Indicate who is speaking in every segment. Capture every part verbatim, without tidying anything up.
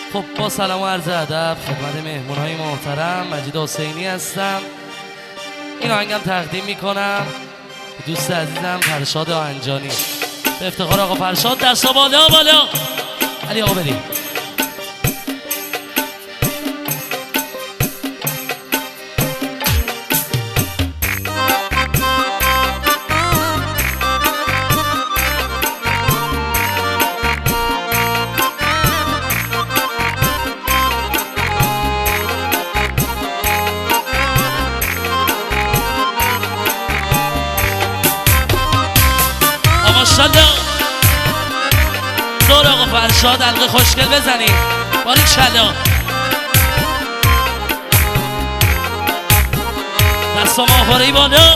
Speaker 1: خب با سلام و عرض ادب خدمت مهمونهای محترم، مجید حسینی هستم. این آهنگم تقدیم میکنم دوست عزیزم فرشاد آهنجانی به افتخار آقا فرشاد. دستا بالا بالا. علی آقا بریم. ماشاءالله دور آقا فرشاد حلقه خوشگل بزنید. باریکلا. دستا ماهواره‌ای بالا.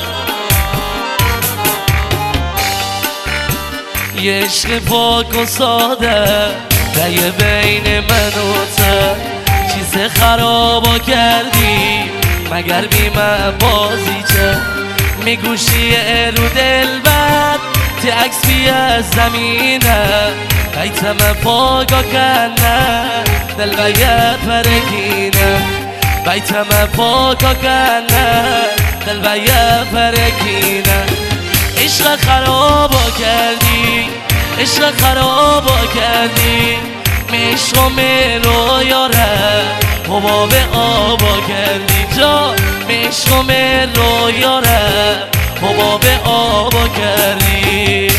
Speaker 1: یه عشق پاک و ساده دیگه بین من و ته، چیز خرابا کردی مگر بی من بازی چه؟ میگوشی رو دل بد تی عکس بیا زمینه بیتم پاگا کنه دل بیت فرگینه بیتم پاگا کنه دل بیت فرگینه. عشق خرابا کردی عشق خرابا کردی میشو میرو یاره حباب آبا کردی جا میشو میرو یاره حباب آبا کردی.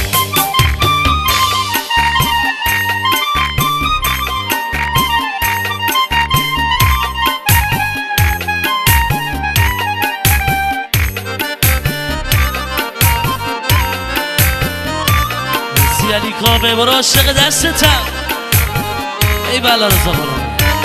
Speaker 1: سی علی کابه برو عاشق دستتم. ای بلا رضا برو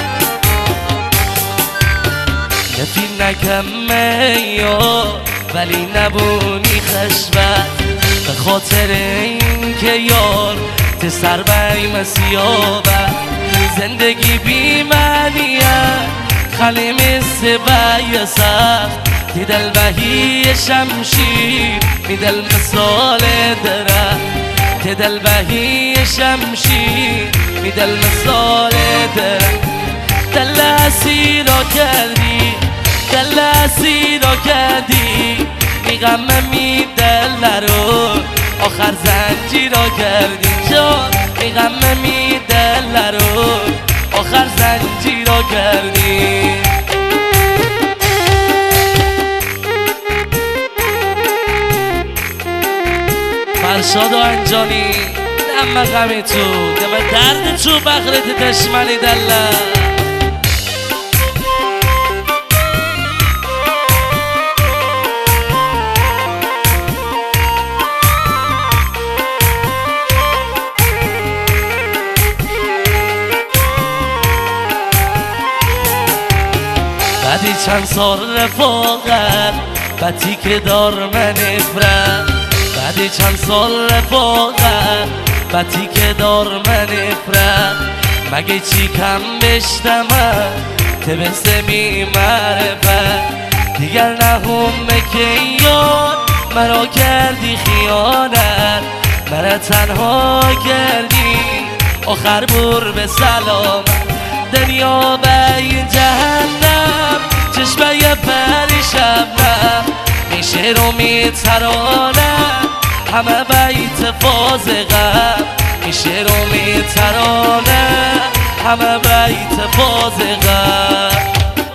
Speaker 1: نفی نکم یا ولی نبونی خشبت به خاطر این که یار ته سر بی مسیابت زندگی بی معنیه خلی مثل بی سخت تی دل بهی شمشیر می دل مثال درخت تی دل بهی شمشیر می دل مثال درخت. دل اسیرا کردی دل اسیرا کردی می غم می دل رو آخر زنجیرا کردی جان می غم می دل رو آخر زنجیرا کردی. فرشاد آهنجانی دم غمی تو دم درد تو بخرت دشمنی دله. بعدی چند سال رفاقت بدی که دار من افرد بعدی چند سال رفاقت بدی که دار من افرد مگه چی کم بشتمم تبسته می معرفت دیگر نهم که یار مرا کردی خیانت مرا تنها کردی آخر بر به سلامت دنیا بین جهنم چشمه یه پری شبنم میشه رو میترانم همه بیت فازقم میشه رو میترانم همه بیت فازقم.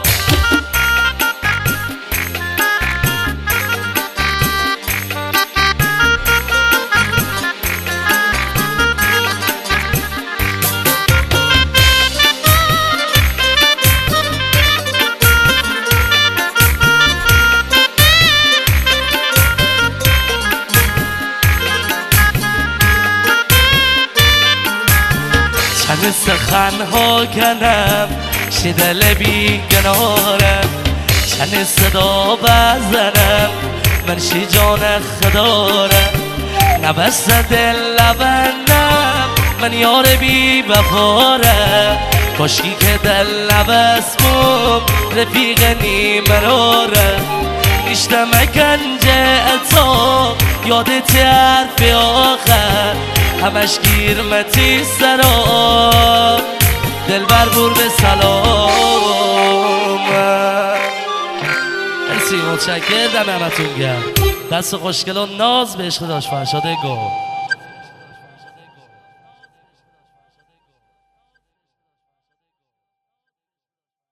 Speaker 1: چند سخن ها کنم شدل بی گنارم چند صدا بزنم من شی جان خدارم نبست دل لبنم من یار بی وفارم کاشکی که دل نبست بوم رفیق نیمرارم اشتم کنجه اتا یادت حرف آخر همش گیرمتی سرا دل مربور به سلام. مرسی، متشکرم، همتون گرم. دست خوشگل و ناز به عشق داشت فرشاد گل.